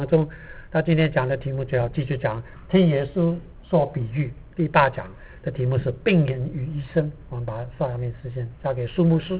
中，他今天讲的题目就要继续讲听耶稣说比喻。第8讲的题目是病人与医生。我们把下面时间交给苏牧师。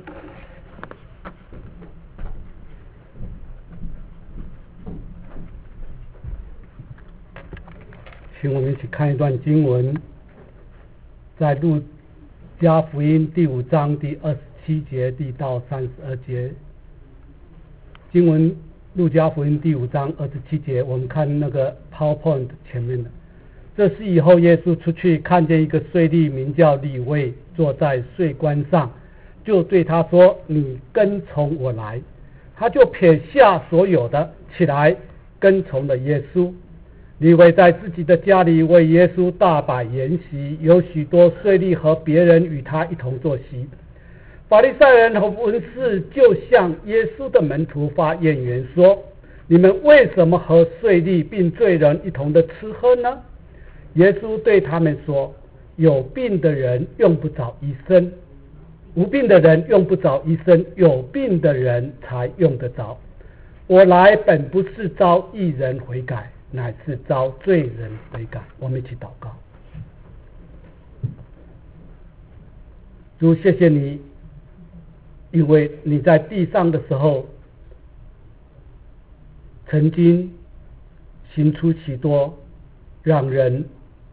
请我们一起看一段经文，在路加福音第5章第27节到32节。经文路加福音第5章27节，我们看那个 PowerPoint 前面的。这是以后耶稣出去，看见一个税吏名叫利未，坐在税关上，就对他说：“你跟从我来。”他就撇下所有的，起来跟从了耶稣。利未在自己的家里为耶稣大摆筵席，有许多税吏和别人与他一同坐席。法利赛人和文士就向耶稣的门徒发怨言说：“你们为什么和税吏并罪人一同的吃喝呢？”耶稣对他们说：“有病的人用不着医生，无病的人用不着医生，有病的人才用得着。我来本不是招义人悔改，乃是招罪人悔改。”我们一起祷告。主，谢谢你，因为你在地上的时候曾经行出许多让人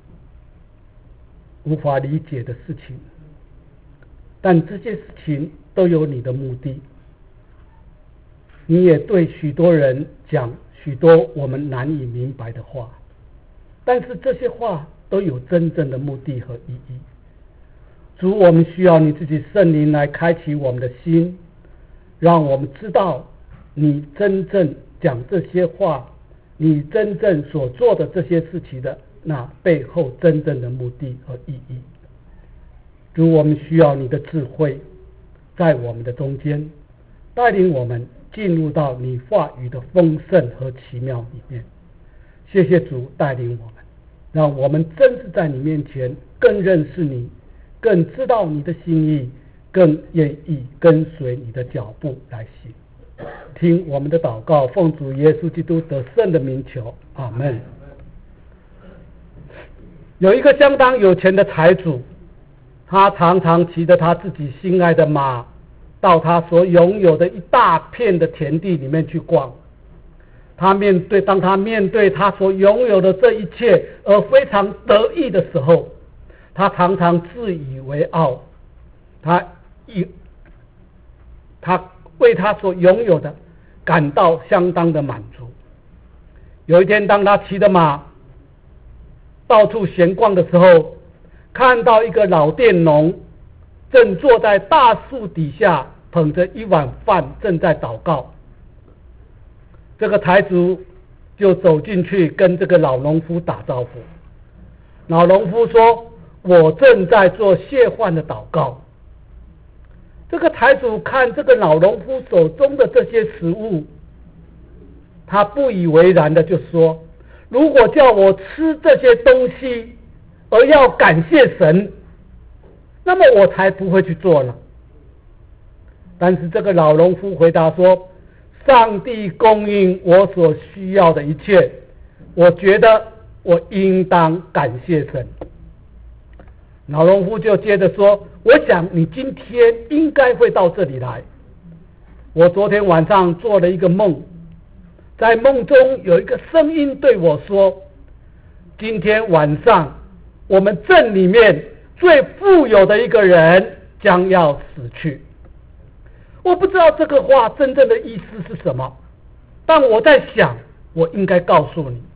无法理解的事情，但这些事情都有你的目的。你也对许多人讲许多我们难以明白的话，但是这些话都有真正的目的和意义。主，我们需要你自己圣灵来开启我们的心，让我们知道你真正讲这些话，你真正所做的这些事情的那背后真正的目的和意义。主，我们需要你的智慧在我们的中间，带领我们进入到你话语的丰盛和奇妙里面。谢谢主带领我们，让我们真是在你面前更认识你，更知道你的心意，更愿意跟随你的脚步来行。听我们的祷告，奉主耶稣基督得胜的名求，阿们。有一个相当有钱的财主，他常常骑着他自己心爱的马，到他所拥有的一大片的田地里面去逛。当他面对他所拥有的这一切而非常得意的时候，他常常自以为傲，他为他所拥有的感到相当的满足。有一天，当他骑着马到处闲逛的时候，看到一个老佃农正坐在大树底下，捧着一碗饭正在祷告。这个财主就走进去跟这个老农夫打招呼。老农夫说：“我正在做谢饭的祷告。”这个财主看这个老农夫手中的这些食物，他不以为然的就说：“如果叫我吃这些东西而要感谢神，那么我才不会去做呢。”但是这个老农夫回答说：“上帝供应我所需要的一切，我觉得我应当感谢神。”老农夫就接着说：“我想你今天应该会到这里来。我昨天晚上做了一个梦，在梦中有一个声音对我说，今天晚上我们镇里面最富有的一个人将要死去。”我不知道这个话真正的意思是什么，但我在想，我应该告诉你。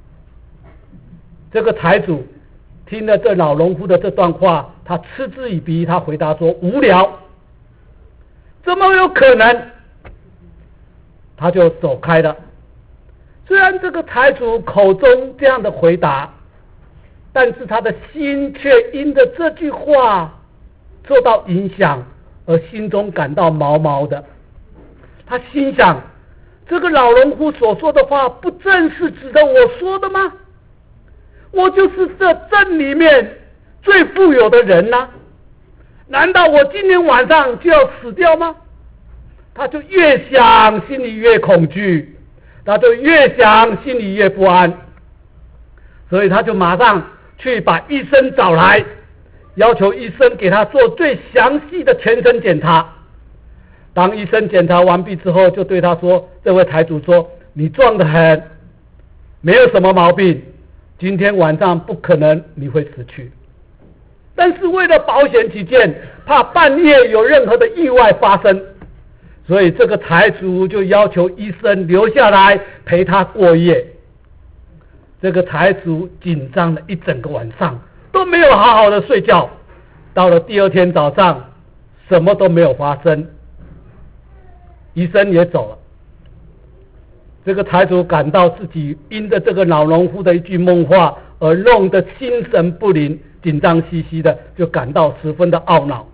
这个财主听了这老农夫的这段话，他嗤之以鼻，他回答说：“无聊，怎么有可能？”他就走开了。虽然这个财主口中这样的回答，但是他的心却因着这句话受到影响，而心中感到毛毛的。他心想，这个老农夫所说的话不正是指的我说的吗？我就是这镇里面最富有的人呢，难道我今天晚上就要死掉吗？他就越想心里越恐惧， 他就越想心里越不安，所以他就马上去把医生找来，要求医生给他做最详细的全身检查。当医生检查完毕之后，就对他说，这位财主说，你壮得很，没有什么毛病，今天晚上不可能你会死去，但是为了保险起见，怕半夜有任何的意外发生，所以这个财主就要求医生留下来陪他过夜。这个财主紧张了一整个晚上，都没有好好的睡觉。到了第二天早上，什么都没有发生，医生也走了。这个财主感到自己因着这个老农夫的一句梦话而弄得心神不宁，紧张兮兮的，就感到十分的懊恼。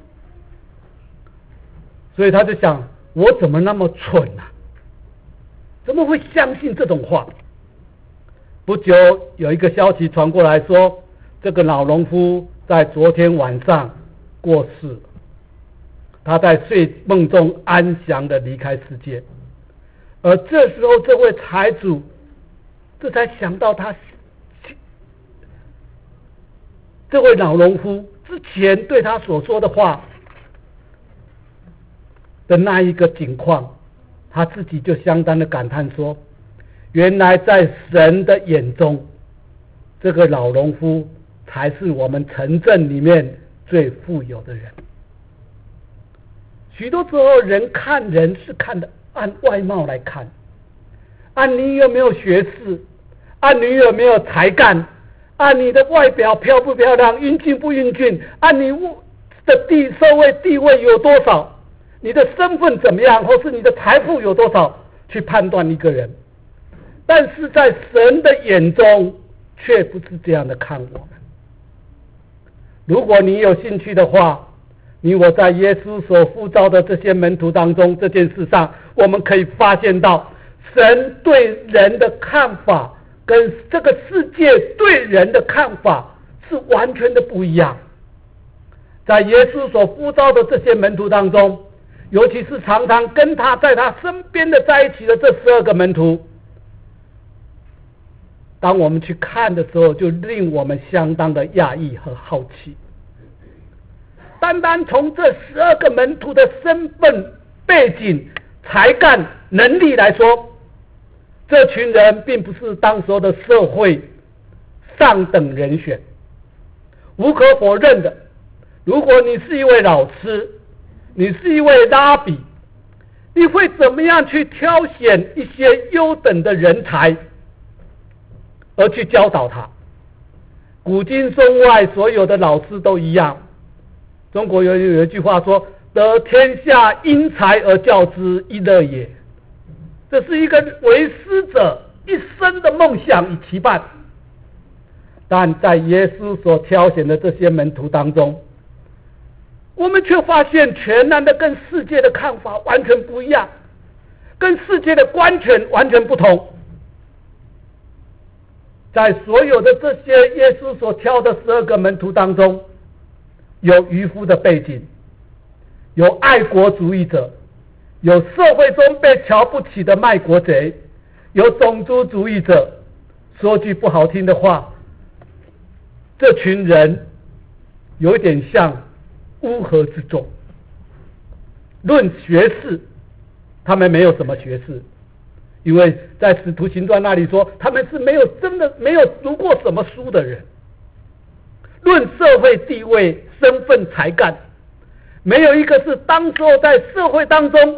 所以他就想，我怎么那么蠢啊，怎么会相信这种话？不久有一个消息传过来说，这个老农夫在昨天晚上过世了，他在睡梦中安详的离开世界。而这时候这位财主这才想到他这位老农夫之前对他所说的话的那一个情况，他自己就相当的感叹说，原来在神的眼中，这个老农夫才是我们城镇里面最富有的人。许多时候人看人是看的按外貌来看，按你有没有学识，按你有没有才干，按你的外表漂不漂亮，英俊不英俊，按你的社会地位有多少，你的身份怎么样，或是你的财富有多少，去判断一个人。但是在神的眼中却不是这样的看我们。如果你有兴趣的话，你我在耶稣所呼召的这些门徒当中，这件事上我们可以发现到，神对人的看法跟这个世界对人的看法是完全的不一样。在耶稣所呼召的这些门徒当中，尤其是常常跟他在他身边的在一起的这12个门徒，当我们去看的时候，就令我们相当的讶异和好奇。单单从这12个门徒的身份背景、才干、能力来说，这群人并不是当时候的社会上等人选。无可否认的，如果你是一位老师，你是一位拉比，你会怎么样去挑选一些优等的人才而去教导他？古今中外所有的老师都一样。中国有一句话说，得天下英才而教之，一乐也。这是一个为师者一生的梦想与期盼。但在耶稣所挑选的这些门徒当中，我们却发现全然的跟世界的看法完全不一样，跟世界的观权完全不同。在所有的这些耶稣所挑的12个门徒当中，有渔夫的背景，有爱国主义者，有社会中被瞧不起的卖国贼，有种族主义者。说句不好听的话，这群人有点像乌合之众。论学识，他们没有什么学识，因为在使徒行传那里说，他们是真的没有读过什么书的人。论社会地位、身份、才干，没有一个是当时候在社会当中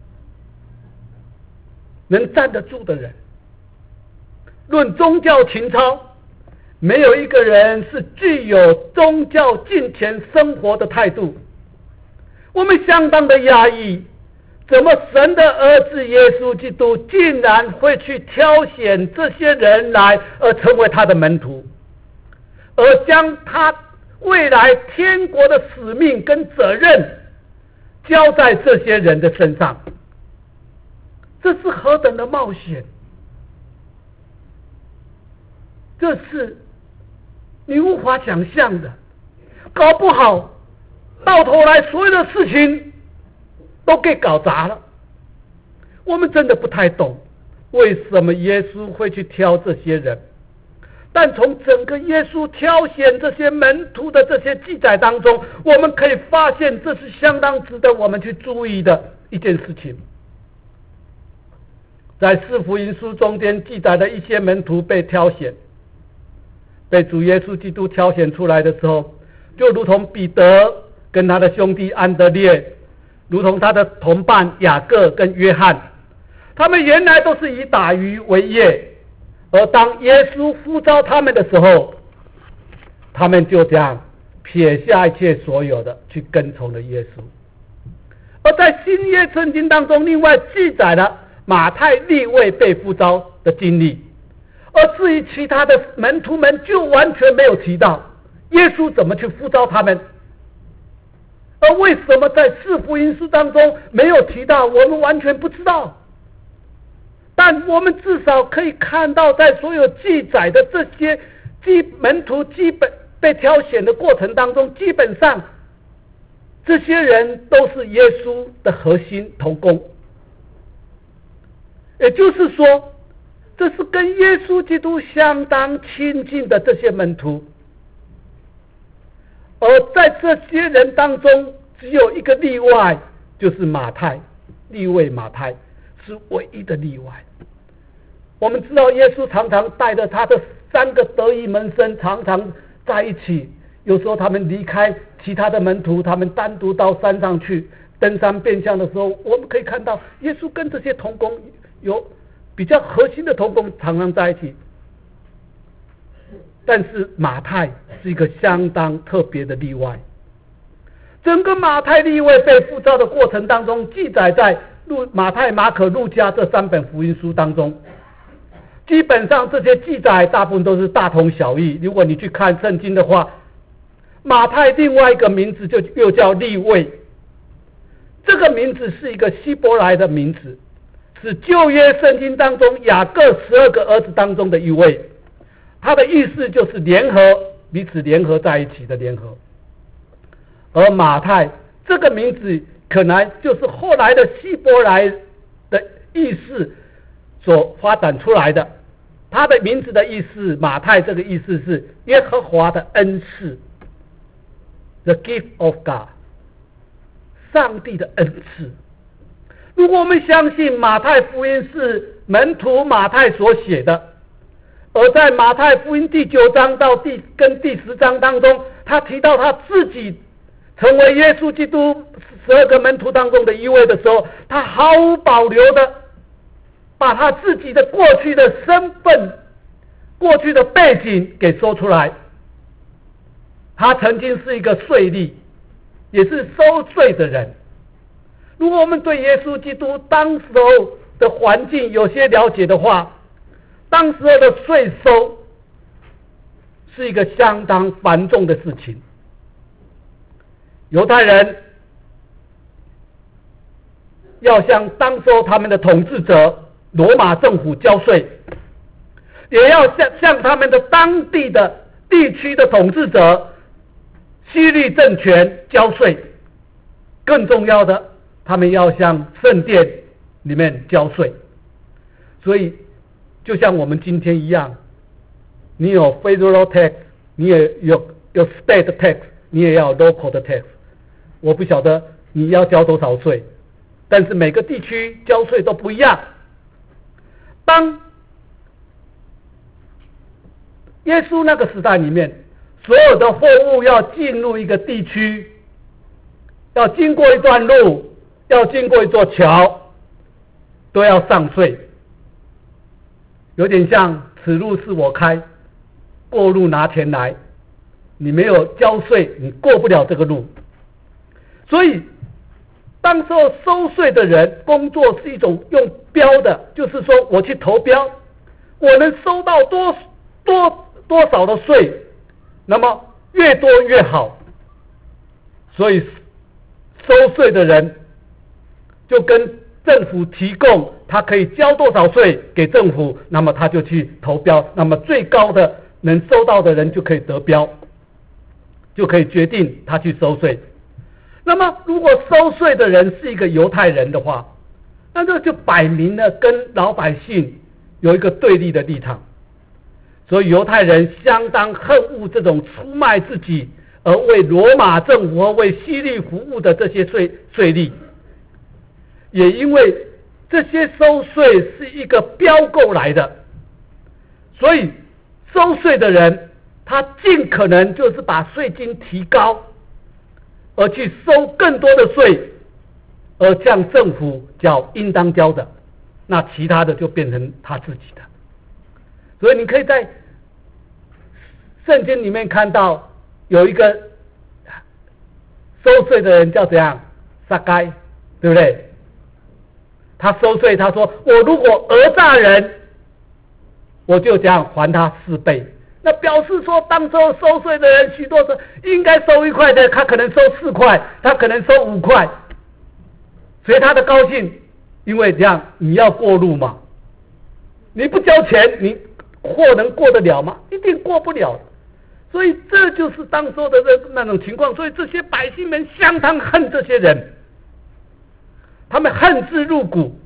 能站得住的人。论宗教情操，没有一个人是具有宗教敬虔生活的态度。我们相当的压抑，怎么神的儿子耶稣基督竟然会去挑选这些人来而成为他的门徒，而将他未来天国的使命跟责任交在这些人的身上？这是何等的冒险！这是你无法想象的。搞不好到头来所有的事情都给搞砸了。我们真的不太懂为什么耶稣会去挑这些人。但从整个耶稣挑选这些门徒的这些记载当中，我们可以发现这是相当值得我们去注意的一件事情。在四福音书中间记载的一些门徒被挑选，被主耶稣基督挑选出来的时候，就如同彼得跟他的兄弟安德烈，如同他的同伴雅各跟约翰，他们原来都是以打鱼为业，而当耶稣呼召他们的时候，他们就这样撇下一切所有的去跟从了耶稣。而在新约圣经当中，另外记载了马太、利未被呼召的经历，而至于其他的门徒们就完全没有提到耶稣怎么去呼召他们。而为什么在四福音书当中没有提到，我们完全不知道。但我们至少可以看到，在所有记载的这些门徒基本被挑选的过程当中，基本上这些人都是耶稣的核心同工。也就是说，这是跟耶稣基督相当亲近的这些门徒。而在这些人当中，只有一个例外，就是马太，利未马太是唯一的例外。我们知道耶稣常常带着他的3个得意门生常常在一起，有时候他们离开其他的门徒，他们单独到山上去登山变相的时候，我们可以看到耶稣跟这些同工有比较核心的同工常常在一起。但是马太是一个相当特别的例外。整个马太、利未被呼召的过程当中，记载在马太、马可、路加这3本福音书当中。基本上这些记载大部分都是大同小异。如果你去看圣经的话，马太另外一个名字就又叫利未，这个名字是一个希伯来的名字，是旧约圣经当中雅各12个儿子当中的一位。它的意思就是联合，彼此联合在一起的联合。而马太这个名字可能就是后来的希伯来的意思所发展出来的。他的名字的意思，马太这个意思是耶和华的恩赐， The gift of God， 上帝的恩赐。如果我们相信马太福音是门徒马太所写的，而在马太福音第9章到第10章当中，他提到他自己成为耶稣基督12个门徒当中的一位的时候，他毫无保留的把他自己的过去的身份、过去的背景给说出来。他曾经是一个税吏，也是收税的人。如果我们对耶稣基督当时候的环境有些了解的话，当时候的税收是一个相当繁重的事情。犹太人要向当时候他们的统治者罗马政府交税，也要向他们的当地的地区的统治者希律政权交税。更重要的，他们要向圣殿里面交税。所以就像我们今天一样，你有 federal tax， 你也有 state tax， 你也要 local 的 tax。 我不晓得你要交多少税，但是每个地区交税都不一样。当耶稣那个时代里面，所有的货物要进入一个地区，要经过一段路，要经过一座桥，都要上税。有点像此路是我开，过路拿钱来，你没有交税，你过不了这个路。所以当时候收税的人工作是一种用标的，就是说我去投标，我能收到多少的税，那么越多越好。所以收税的人就跟政府提供他可以交多少税给政府，那么他就去投标，那么最高的能收到的人就可以得标，就可以决定他去收税。那么如果收税的人是一个犹太人的话，那这就摆明了跟老百姓有一个对立的立场，所以犹太人相当恨恶这种出卖自己而为罗马政府和为希律服务的这些税吏，也因为这些收税是一个标购来的，所以收税的人他尽可能就是把税金提高，而去收更多的税，而向政府缴应当交的，那其他的就变成他自己的。所以你可以在圣经里面看到有一个收税的人叫怎样？撒该，对不对？他收税，他说我如果讹诈人，我就这样还他4倍。那表示说当时候收税的人许多时候应该收1块的，他可能收4块，他可能收5块，所以他的高兴，因为这样你要过路嘛，你不交钱你货能过得了吗？一定过不了。所以这就是当时候的那种情况，所以这些百姓们相当恨这些人，他们恨之入骨。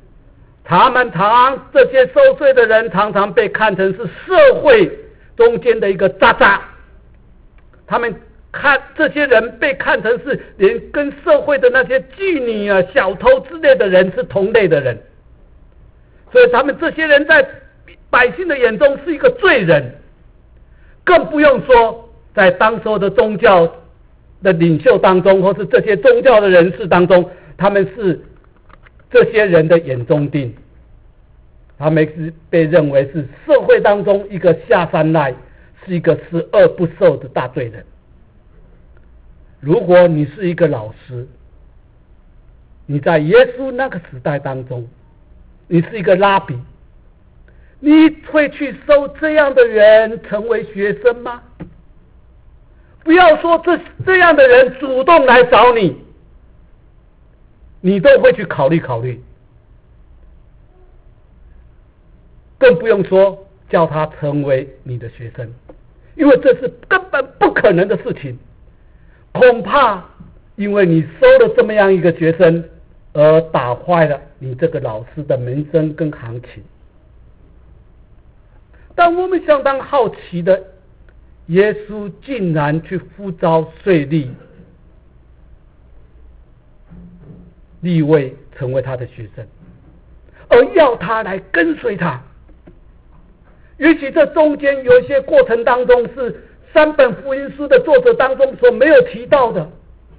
这些收税的人常常被看成是社会中间的一个渣渣，他们看这些人被看成是连跟社会的那些妓女啊、小偷之类的人是同类的人，所以他们这些人在百姓的眼中是一个罪人，更不用说在当时候的宗教的领袖当中，或是这些宗教的人士当中，他们是这些人的眼中钉，他们是被认为是社会当中一个下三滥，是一个十恶不赦的大罪人。如果你是一个老师，你在耶稣那个时代当中，你是一个拉比，你会去收这样的人成为学生吗？不要说这样的人主动来找你，你都会去考虑考虑，更不用说叫他成为你的学生，因为这是根本不可能的事情。恐怕因为你收了这么样一个学生，而打坏了你这个老师的名声跟行情。但我们相当好奇的，耶稣竟然去呼召税吏、利未成为他的学生，而要他来跟随他。也许这中间有一些过程当中是3本福音书的作者当中所没有提到的。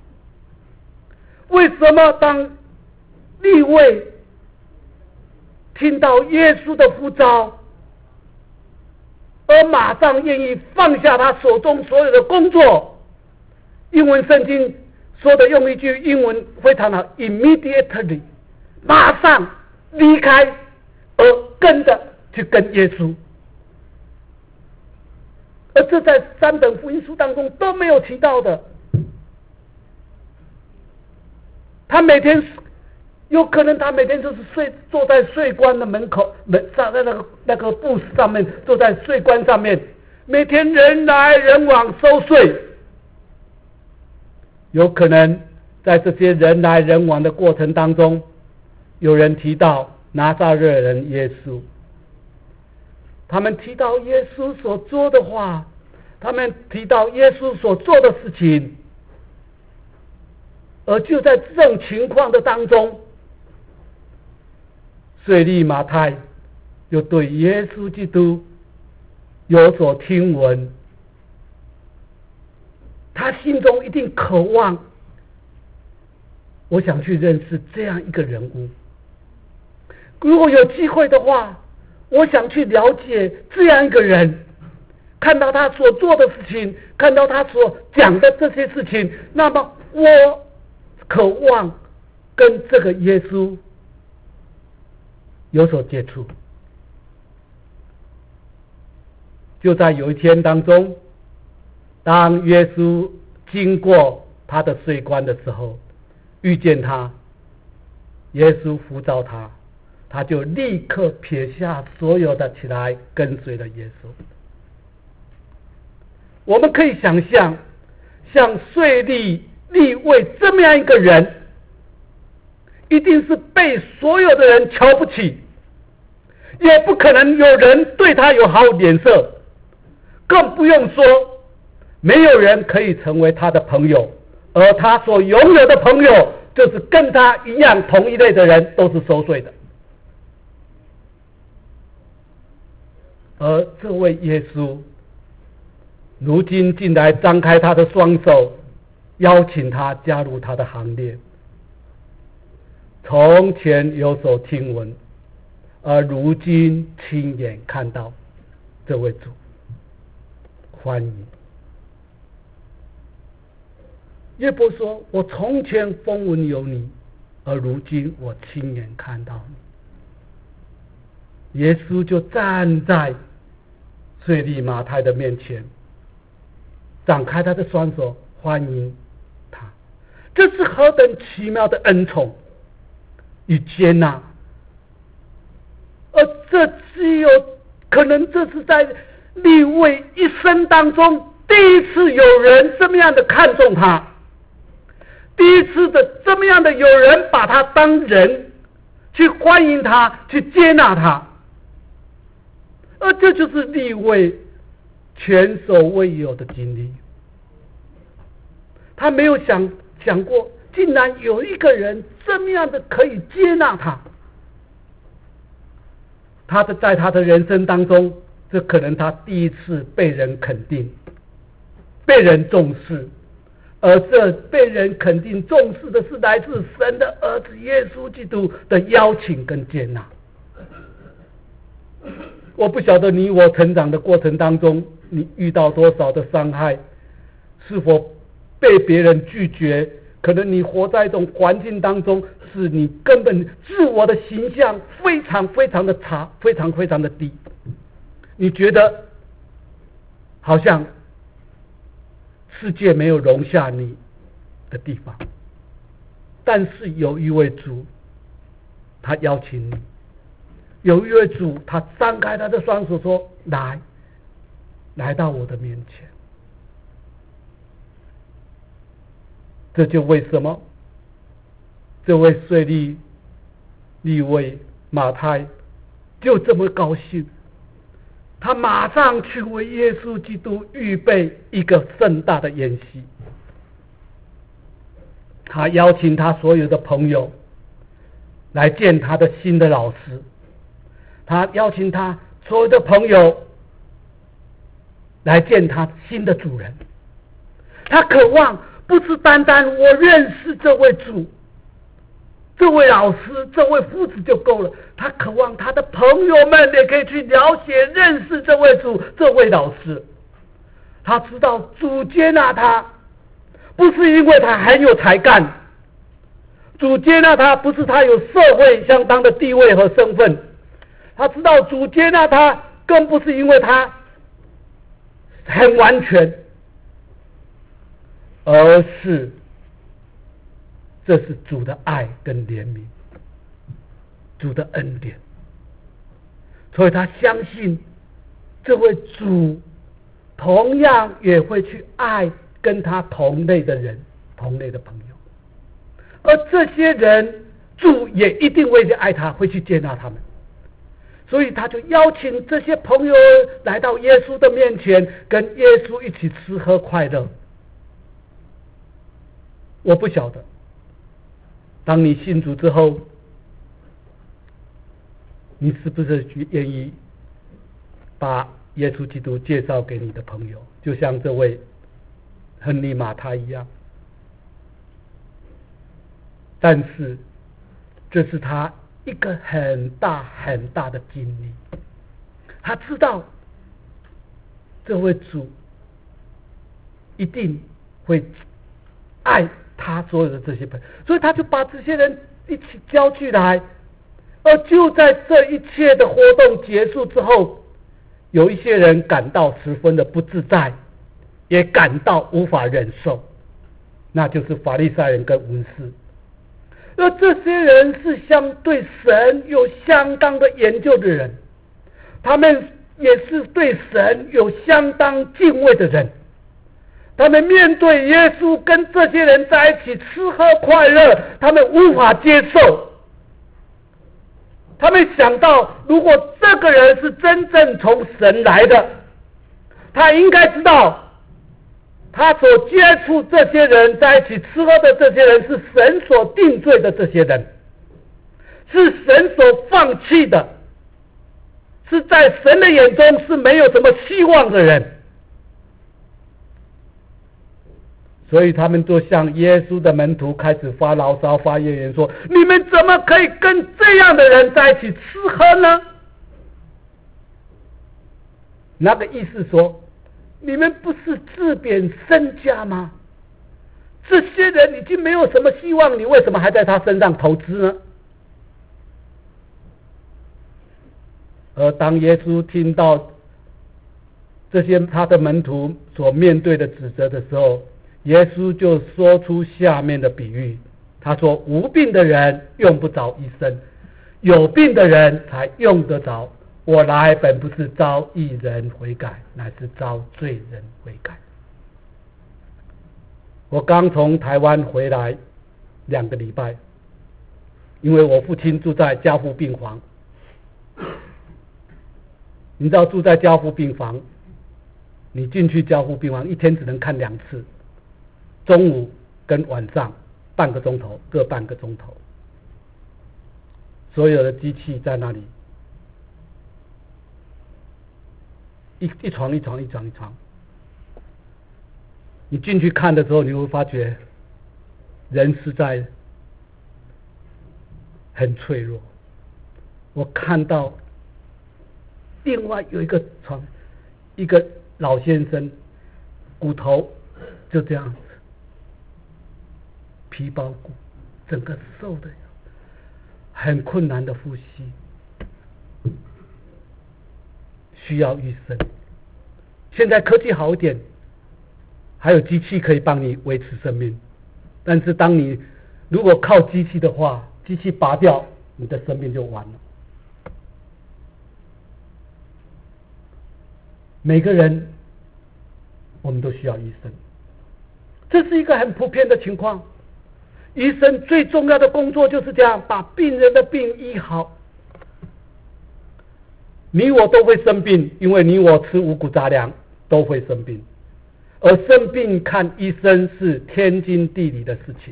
为什么当利未听到耶稣的呼召，而马上愿意放下他手中所有的工作？英文圣经说的用一句英文非常好 ，immediately， 马上离开，而跟着去跟耶稣。而这在3本福音书当中都没有提到的。他每天有可能他每天就是坐在税关的门口，站在那个布子上面，坐在税关上面，每天人来人往收税。有可能在这些人来人往的过程当中，有人提到拿撒勒人耶稣，他们提到耶稣所做的话，他们提到耶稣所做的事情，而就在这种情况的当中，税吏马太就对耶稣基督有所听闻，他心中一定渴望，我想去认识这样一个人物。如果有机会的话，我想去了解这样一个人，看到他所做的事情，看到他所讲的这些事情，那么我渴望跟这个耶稣有所接触。就在有一天当中，当耶稣经过他的税关的时候，遇见他，耶稣呼召他，他就立刻撇下所有的起来跟随了耶稣。我们可以想象，像税吏、利未这么样一个人，一定是被所有的人瞧不起， 也不可能有人对他有好脸色，更不用说没有人可以成为他的朋友，而他所拥有的朋友就是跟他一样同一类的人，都是收税的。而这位耶稣如今竟然张开他的双手，邀请他加入他的行列。从前有所听闻，而如今亲眼看到这位主，欢迎。约伯说，我从前风闻有你，而如今我亲眼看到你。耶稣就站在税吏马太的面前，展开他的双手欢迎他。这是何等奇妙的恩宠与接纳，而这只有可能这是在利未一生当中第一次有人这么样的看重他，第一次的这么样的有人把他当人去欢迎他，去接纳他。而这就是利未前所未有的经历。他没有想过，竟然有一个人这么样的可以接纳他。在他的人生当中，这可能他第一次被人肯定，被人重视，而这被人肯定重视的是来自神的儿子耶稣基督的邀请跟接纳。我不晓得你我成长的过程当中，你遇到多少的伤害，是否被别人拒绝，可能你活在一种环境当中，是你根本自我的形象非常非常的差，非常非常的低，你觉得好像世界没有容下你的地方。但是有一位主，他邀请你，有一位主，他张开他的双手说，来到我的面前。这就为什么这位税吏利未马太就这么高兴，他马上去为耶稣基督预备一个盛大的宴席。他邀请他所有的朋友来见他的新的老师，他邀请他所有的朋友来见他新的主人。他渴望不是单单我认识这位主，这位老师，这位夫子就够了，他渴望他的朋友们也可以去了解认识这位主，这位老师。他知道主接纳他不是因为他很有才干，主接纳他不是他有社会相当的地位和身份，他知道主接纳他更不是因为他很完全，而是这是主的爱跟怜悯，主的恩典。所以他相信这位主同样也会去爱跟他同类的人，同类的朋友，而这些人主也一定会去爱他，会去接纳他们。所以他就邀请这些朋友来到耶稣的面前，跟耶稣一起吃喝快乐。我不晓得当你信主之后，你是不是愿意把耶稣基督介绍给你的朋友，就像这位亨利马太一样。但是这是他一个很大很大的经历，他知道这位主一定会爱他所有的这些朋友，所以他就把这些人一起叫聚来。而就在这一切的活动结束之后，有一些人感到十分的不自在，也感到无法忍受，那就是法利赛人跟文士。而这些人是相对神有相当的研究的人，他们也是对神有相当敬畏的人。他们面对耶稣跟这些人在一起吃喝快乐，他们无法接受。 他们想到，如果这个人是真正从神来的，他应该知道，他所接触这些人在一起吃喝的这些人是神所定罪的这些人，是神所放弃的，是在神的眼中是没有什么希望的人。所以他们就向耶稣的门徒开始发牢骚发怨言说，你们怎么可以跟这样的人在一起吃喝呢？那个意思说，你们不是自贬身家吗？这些人已经没有什么希望，你为什么还在他身上投资呢？而当耶稣听到这些他的门徒所面对的指责的时候，耶稣就说出下面的比喻，他说，无病的人用不着医生，有病的人才用得着。我来本不是招义人悔改，乃是招罪人悔改。我刚从台湾回来2个礼拜，因为我父亲住在加护病房。你知道住在加护病房，你进去加护病房一天只能看2次，中午跟晚上半个钟头，各半个钟头。所有的机器在那里，一床一床一床一床。你进去看的时候，你会发觉人实在很脆弱。我看到另外有一个床，一个老先生，骨头就这样子，皮包骨，整个瘦的很困难的呼吸，需要医生。现在科技好一点，还有机器可以帮你维持生命，但是当你如果靠机器的话，机器拔掉，你的生命就完了。每个人我们都需要医生，这是一个很普遍的情况。医生最重要的工作就是这样，把病人的病医好。你我都会生病，因为你我吃五谷杂粮都会生病，而生病看医生是天经地义的事情。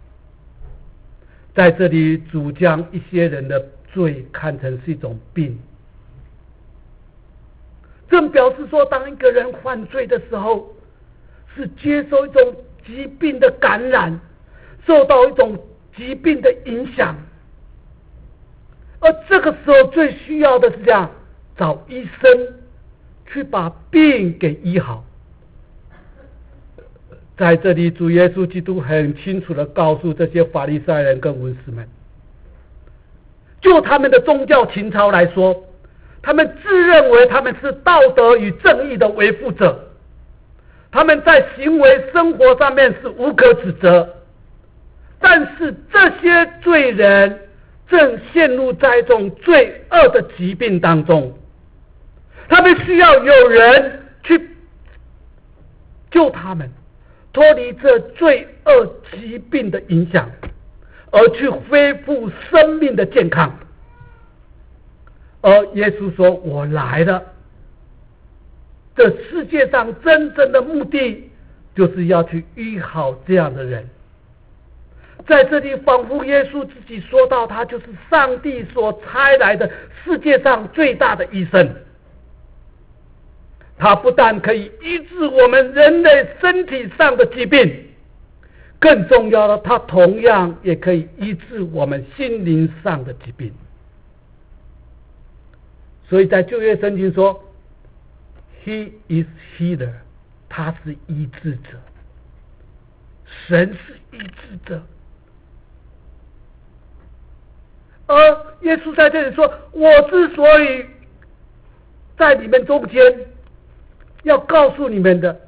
在这里主将一些人的罪看成是一种病，正表示说，当一个人犯罪的时候，是接受一种疾病的感染，受到一种疾病的影响，而这个时候最需要的是这样，找医生去把病给医好。在这里主耶稣基督很清楚地告诉这些法利赛人跟文士们，就他们的宗教情操来说，他们自认为他们是道德与正义的维护者，他们在行为生活上面是无可指责，但是这些罪人正陷入在一种罪恶的疾病当中，他们需要有人去救他们脱离这罪恶疾病的影响，而去恢复生命的健康。而耶稣说，我来了，这世界上真正的目的就是要去医好这样的人。在这里仿佛耶稣自己说到，他就是上帝所差来的世界上最大的医生。他不但可以医治我们人类身体上的疾病，更重要的，他同样也可以医治我们心灵上的疾病。所以在旧约圣经说 He is healer， 他是医治者，神是医治者。而耶稣在这里说，我之所以在你们中间要告诉你们的，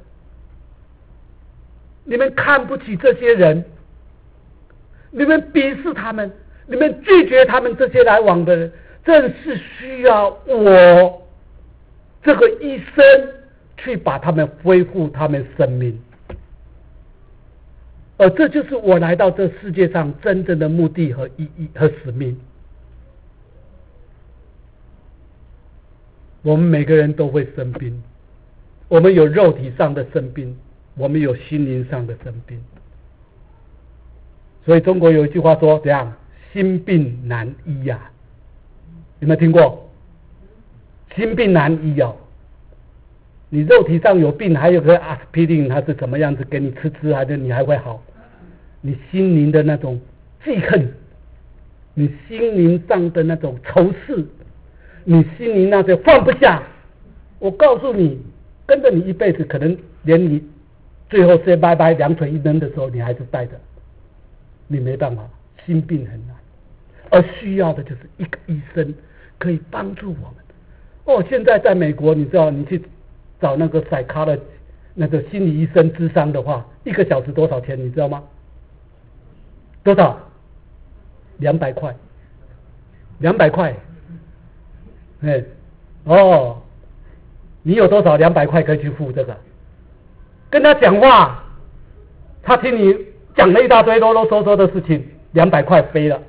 你们看不起这些人，你们鄙视他们，你们拒绝他们这些来往的人，正是需要我这个医生去把他们恢复他们生命。而这就是我来到这世界上真正的目的和意义和使命。 我们每个人都会生病，我们有肉体上的生病，我们有心灵上的生病。所以中国有一句话说怎样，心病难医啊，有没有听过？心病难医哦，你肉体上有病，还有个阿司匹林，它是怎么样子给你吃，还是你还会好？你心灵的那种记恨，你心灵上的那种仇视，你心灵那些放不下，我告诉你，跟着你一辈子，可能连你最后say拜拜，两腿一扔的时候，你还是带着，你没办法，心病很难，而需要的就是一个医生可以帮助我们。哦，现在在美国，你知道，你去找那个psychologist那个心理医生咨商的话，1个小时多少钱？你知道吗？多少？200块，200块。哎，哦，你有多少200块可以去付这个？跟他讲话，他听你讲了一大堆啰啰嗦嗦的事情，200块飞了。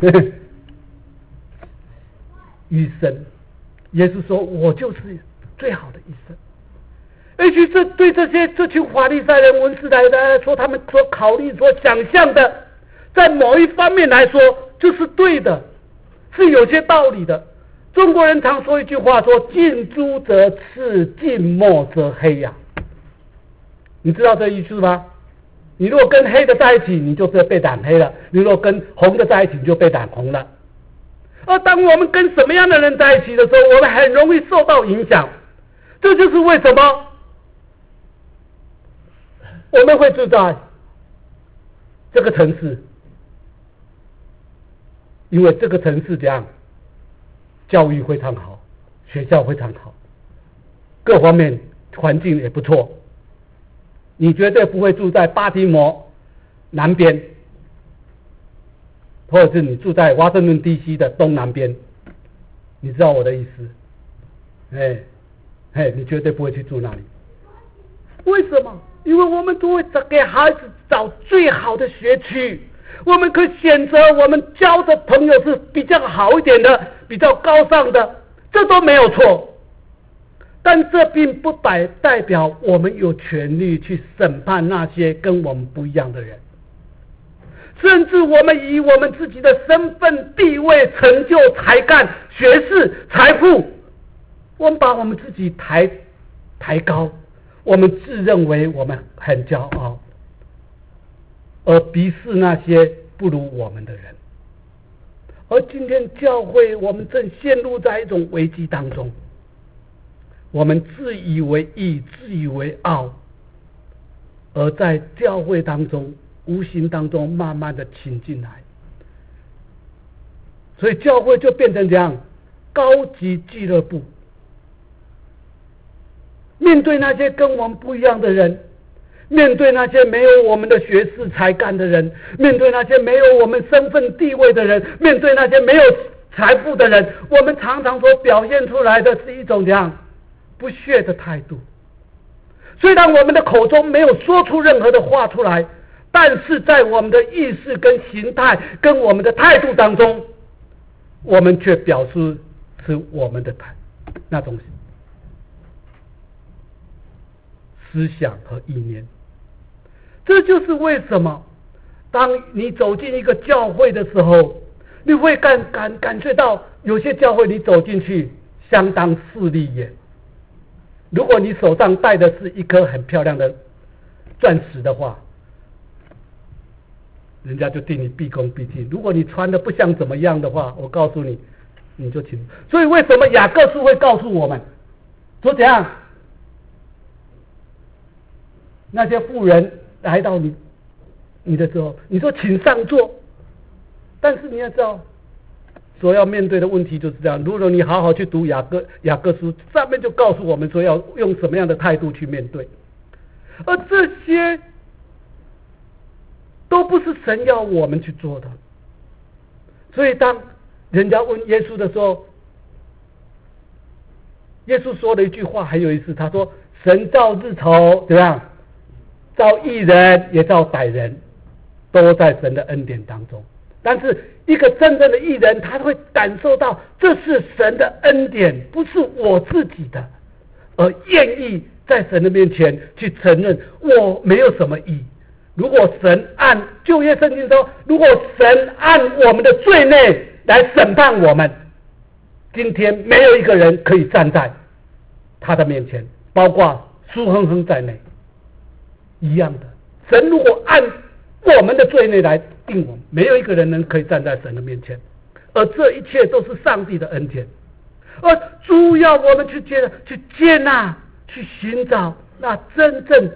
医生，耶稣说：“我就是最好的医生。”也许对这群法利赛人、文士来说，他们所考虑、所想象的，在某一方面来说就是对的，是有些道理的。中国人常说一句话说：“近朱则赤，近墨则黑呀。”你知道这意思吗？你如果跟黑的在一起，你就是被染黑了；你如果跟红的在一起，你就被染红了。而当我们跟什么样的人在一起的时候，我们很容易受到影响。这就是为什么我们会住在这个城市，因为这个城市这样，教育非常好，学校非常好，各方面环境也不错。你绝对不会住在巴提摩南边，或者是你住在华盛顿 DC 的东南边，你知道我的意思？你绝对不会去住那里。为什么？因为我们都会给孩子找最好的学区，我们可以选择我们交的朋友是比较好一点的，比较高尚的，这都没有错。但这并不代表我们有权利去审判那些跟我们不一样的人，甚至我们以我们自己的身份、地位、成就、才干、学识、财富，我们把我们自己抬高，我们自认为我们很骄傲，而鄙视那些不如我们的人。而今天教会，我们正陷入在一种危机当中，我们自以为义，自以为傲，而在教会当中无形当中慢慢的侵进来，所以教会就变成这样高级俱乐部。面对那些跟我们不一样的人，面对那些没有我们的学识才干的人，面对那些没有我们身份地位的人，面对那些没有财富的人，我们常常所表现出来的是一种这样不屑的态度。虽然我们的口中没有说出任何的话出来，但是在我们的意识跟形态跟我们的态度当中，我们却表示是我们的那种思想和意念。这就是为什么当你走进一个教会的时候，你会感觉到有些教会你走进去相当势利眼。如果你手上戴的是一颗很漂亮的钻石的话，人家就对你毕恭毕敬。如果你穿的不像怎么样的话，我告诉你，你就请。所以为什么雅各书会告诉我们说怎样？那些妇人来到你的时候，你说请上座，但是你要知道所要面对的问题就是这样。如果你好好去读雅各书，上面就告诉我们说要用什么样的态度去面对，而这些都不是神要我们去做的。所以当人家问耶稣的时候，耶稣说了一句话很有意思，他说神造日头怎么样，造义人也造歹人，都在神的恩典当中。 但是一个真正的义人，他会感受到这是神的恩典，不是我自己的，而愿意在神的面前去承认我没有什么义。如果神按旧约圣经说，如果神按我们的罪内来审判我们，今天没有一个人可以站在他的面前，包括苏哼哼在内一样的。神如果按我们的罪内来定我们，没有一个人能可以站在神的面前，而这一切都是上帝的恩典。而主要我们去接纳，去寻找那真正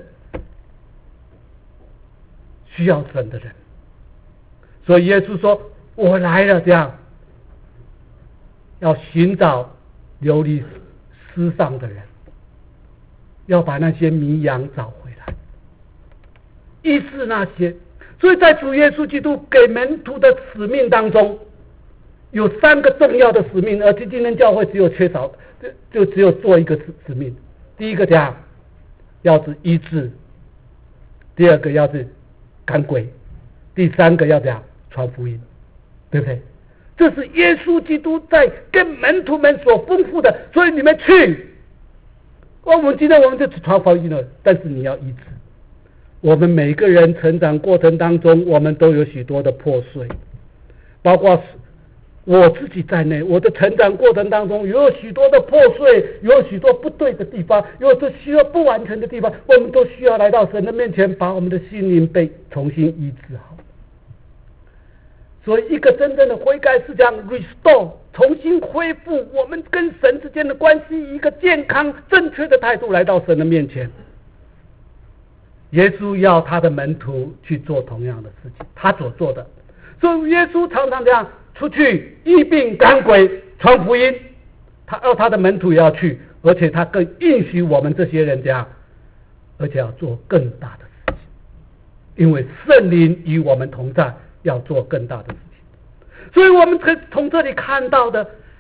需要神的人。所以耶稣说，我来了，这样要寻找流离失丧的人，要把那些迷羊找回来，医治那些。所以在主耶稣基督给门徒的使命当中，有3个重要的使命，而今天教会只有缺少，就只有做一个使命。第一个讲要是医治，第二个要是赶鬼，第3个要讲传福音，对不对？这是耶稣基督在跟门徒们所吩咐的。所以你们去，我们今天我们就传福音了，但是你要医治。我们每个人成长过程当中，我们都有许多的破碎，包括我自己在内。我的成长过程当中有许多的破碎，有许多不对的地方，有这需要不完全的地方，我们都需要来到神的面前，把我们的心灵被重新医治好。所以一个真正的悔改是这样 restore， 重新恢复我们跟神之间的关系，一个健康正确的态度来到神的面前。耶稣要他的门徒去做同样的事情，他所做的。所以耶稣常常这样出去医病赶鬼传福音，他要他的门徒也要去，而且他更允许我们这些人这样，而且要做更大的事情，因为圣灵与我们同在，要做更大的事情。所以我们可以从这里看到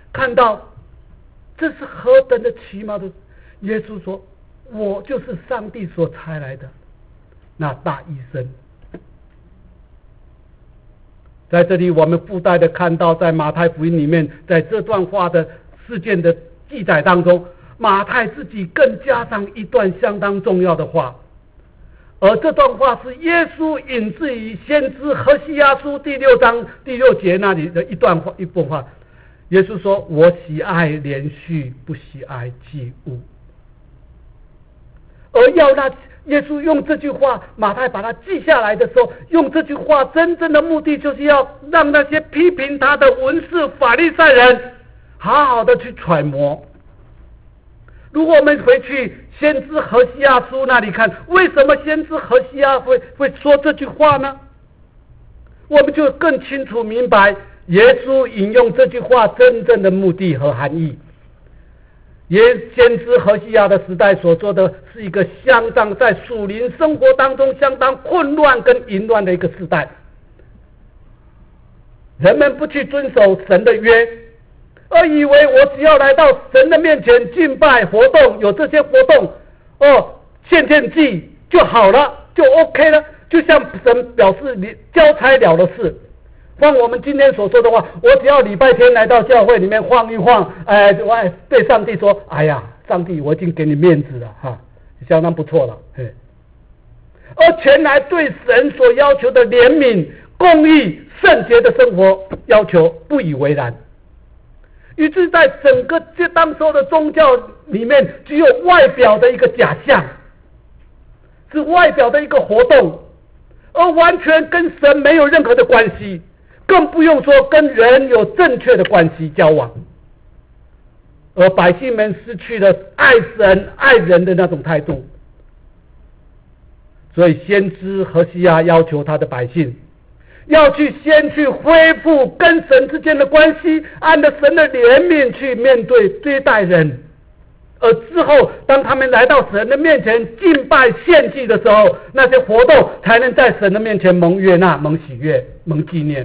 这是何等的奇妙的。耶稣说，我就是上帝所差来的那大医生。在这里我们附带的看到，在马太福音里面，在这段话的事件的记载当中，马太自己更加上一段相当重要的话，而这段话是耶稣引自于先知何西阿书第6章第6节那里的一部分话。耶稣说，我喜爱连续，不喜爱祭物。而要那耶稣用这句话，马太把它记下来的时候，用这句话真正的目的就是要让那些批评他的文士法利赛人好好的去揣摩。如果我们回去先知何西阿书那里看，为什么先知何西阿会说这句话呢？我们就更清楚明白耶稣引用这句话真正的目的和含义。先知何西阿的时代所做的是一个相当在属灵生活当中相当混乱跟淫乱的一个时代，人们不去遵守神的约，而以为我只要来到神的面前敬拜活动，有这些活动献祭就好了，就 OK 了，就像神表示你交差了的事。像我们今天所说的话，我只要礼拜天来到教会里面晃一晃，我对上帝说，哎呀，上帝，我已经给你面子了哈，相当不错了。而前来对神所要求的怜悯、公义、圣洁的生活要求不以为然，以致在整个这当时的宗教里面，只有外表的一个假象，是外表的一个活动，而完全跟神没有任何的关系，更不用说跟人有正确的关系交往。而百姓们失去了爱神爱人的那种态度，所以先知何西阿要求他的百姓要先去恢复跟神之间的关系，按着神的怜悯去面对对待人，而之后当他们来到神的面前敬拜献祭的时候，那些活动才能在神的面前蒙悦纳、蒙喜悦、蒙纪念。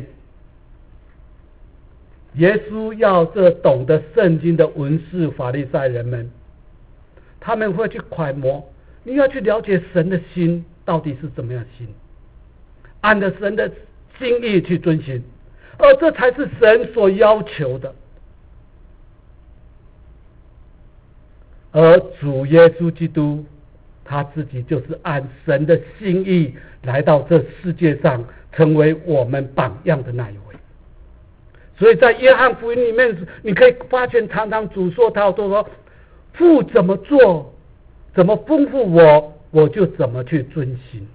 耶稣要这懂得圣经的文士法利赛人们，他们会去揣摩，你要去了解神的心到底是怎么样心，按着神的心意去遵行。 而这才是神所要求的。而主耶稣基督他自己就是按神的心意来到这世界上，成为我们榜样的那一位。所以在约翰福音里面，你可以发现常常主说他都说，父怎么做，怎么吩咐我，我就怎么去遵行。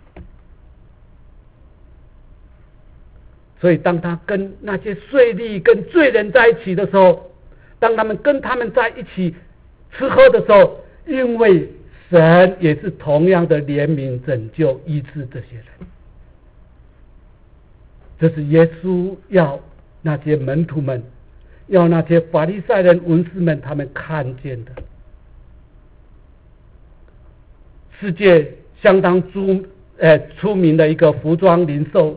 所以当他跟那些税吏跟罪人在一起的时候，当他们跟他们在一起吃喝的时候，因为神也是同样的怜悯拯救医治这些人。这是耶稣要那些门徒们，要那些法利赛人文士们他们看见的。世界相当出名的一个服装零售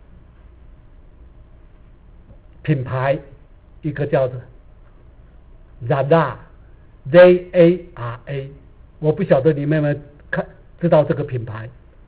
品牌，一个叫做 Zara Z-A-R-A， 我不晓得你们有没有知道这个品牌。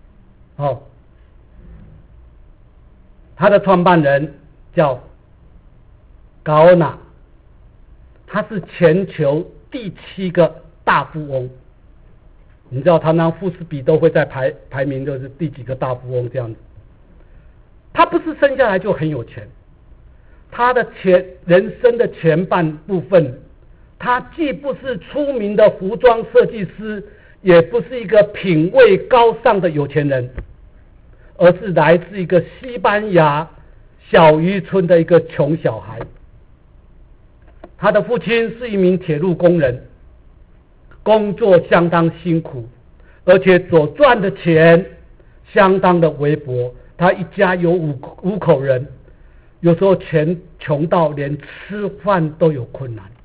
他的创办人叫高欧纳，他是全球第7个大富翁。你知道他那富士比都会在排名，就是第几个大富翁这样子。他不是生下来就很有钱，他的人生的前半部分，他既不是出名的服装设计师，也不是一个品味高尚的有钱人，而是来自一个西班牙小渔村的一个穷小孩。他的父亲是一名铁路工人，工作相当辛苦，而且所赚的钱相当的微薄。他一家有五口人，有时候钱穷到连吃饭都有困难。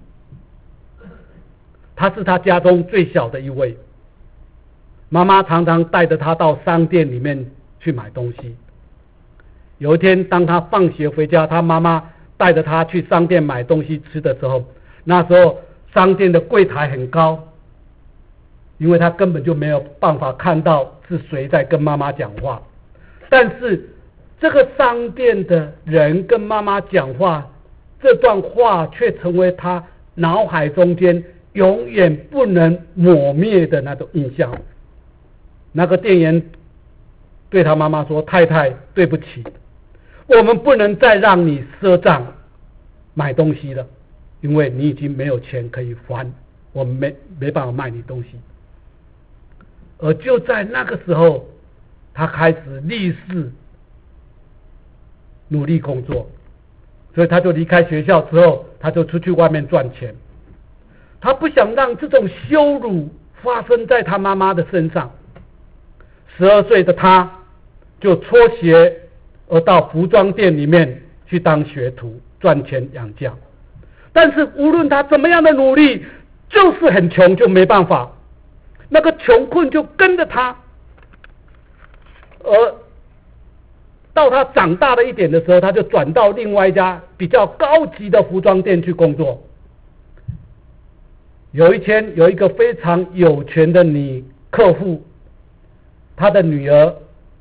他是他家中最小的一位，妈妈常常带着他到商店里面去买东西。有一天当他放学回家，他妈妈带着他去商店买东西吃的时候，那时候商店的柜台很高，因为他根本就没有办法看到是谁在跟妈妈讲话，但是这个商店的人跟妈妈讲话，这段话却成为他脑海中间永远不能抹灭的那种印象。那个店员对他妈妈说：“太太，对不起，我们不能再让你赊账买东西了，因为你已经没有钱可以还，我们没办法卖你东西。”而就在那个时候，他开始立志努力工作，所以他就离开学校之后，他就出去外面赚钱。他不想让这种羞辱发生在他妈妈的身上。12岁的他就辍学，而到服装店里面去当学徒，赚钱养家。但是无论他怎么样的努力，就是很穷，就没办法，那个穷困就跟着他。而到他长大了一点的时候，他就转到另外一家比较高级的服装店去工作。有一天，有一个非常有钱的女客户，她的女儿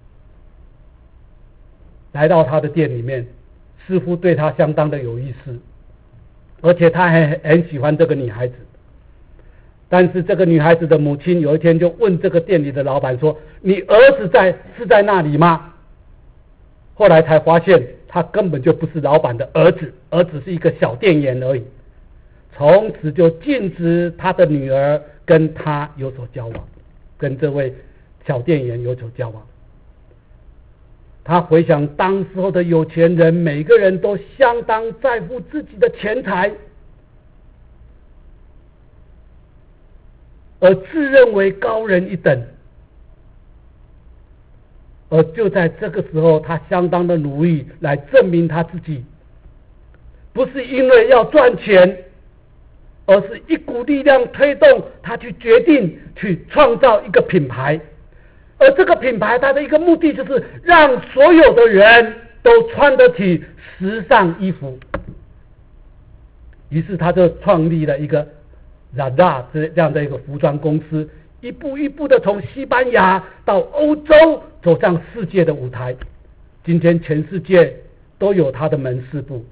来到她的店里面，似乎对她相当的有意思，而且她很喜欢这个女孩子。但是这个女孩子的母亲有一天就问这个店里的老板说：“你儿子是在那里吗？”后来才发现他根本就不是老板的儿子，而只是一个小店员而已。从此就禁止他的女儿跟他有所交往，跟这位小店员有所交往。他回想当时候的有钱人，每个人都相当在乎自己的钱财，而自认为高人一等。而就在这个时候，他相当的努力来证明他自己，不是因为要赚钱，而是一股力量推动他去决定去创造一个品牌。而这个品牌它的一个目的就是让所有的人都穿得起时尚衣服。于是他就创立了一个 Zara 这样的一个服装公司，一步一步的从西班牙到欧洲，走上世界的舞台。今天全世界都有他的门市部，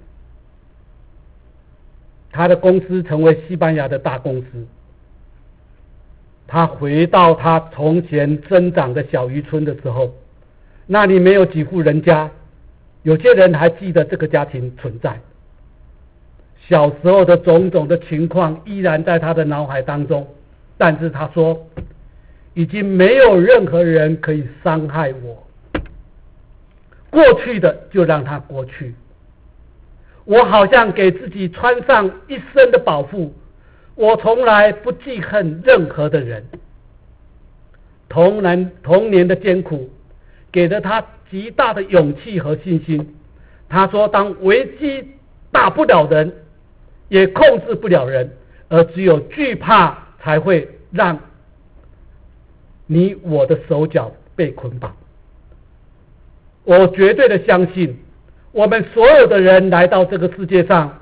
他的公司成为西班牙的大公司。他回到他从前增长的小渔村的时候，那里没有几户人家，有些人还记得这个家庭存在。小时候的种种的情况依然在他的脑海当中，但是他说已经没有任何人可以伤害我，过去的就让它过去。我好像给自己穿上一身的保护，我从来不记恨任何的人。童年的艰苦给了他极大的勇气和信心。他说当危机打不了人，也控制不了人，而只有惧怕才会让你我的手脚被捆绑。我绝对的相信，我们所有的人来到这个世界上，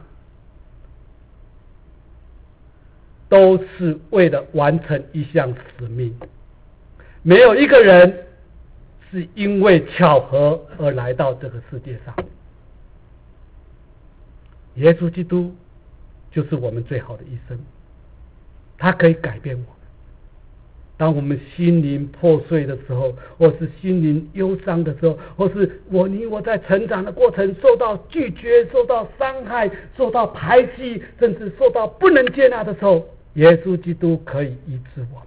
都是为了完成一项使命。没有一个人是因为巧合而来到这个世界上。耶稣基督就是我们最好的医生，他可以改变我们。当我们心灵破碎的时候，或是心灵忧伤的时候，或是你我在成长的过程受到拒绝、受到伤害、受到排挤，甚至受到不能接纳的时候，耶稣基督可以医治我们。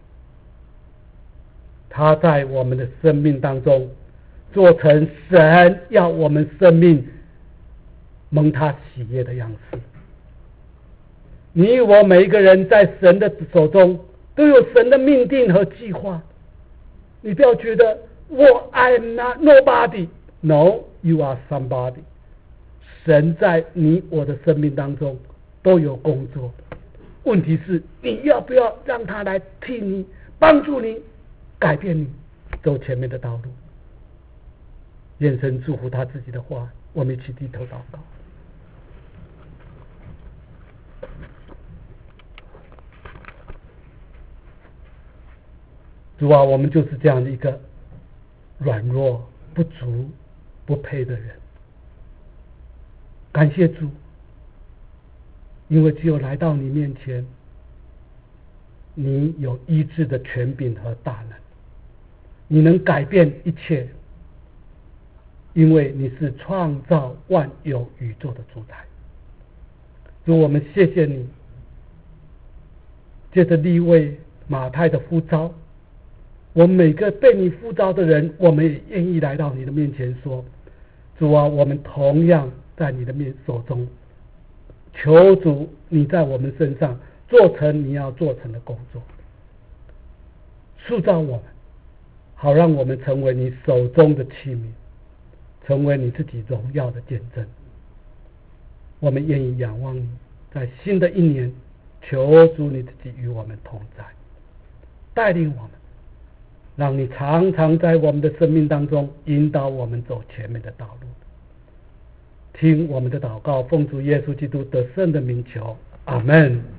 他在我们的生命当中做成神要我们生命蒙他喜悦的样式。你我每一个人在神的手中都有神的命定和计划。你不要觉得I'm not nobody. No, you are somebody. 神在你我的生命当中都有工作。问题是你要不要让他来替你帮助你改变你走前面的道路。愿神祝福他自己的话，我们一起低头祷告。主啊，我们就是这样的一个软弱、不足、不配的人。感谢主，因为只有来到你面前，你有医治的权柄和大能，你能改变一切，因为你是创造万有宇宙的主宰。主，我们谢谢你，借着利未马太的呼召，我们每个被你呼召的人，我们也愿意来到你的面前说，主啊，我们同样在你的手中，求主你在我们身上做成你要做成的工作，塑造我们，好让我们成为你手中的器皿，成为你自己荣耀的见证。我们愿意仰望你，在新的一年，求主你自己与我们同在，带领我们，让你常常在我们的生命当中引导我们走前面的道路。听我们的祷告，奉主耶稣基督得胜的名求，阿们。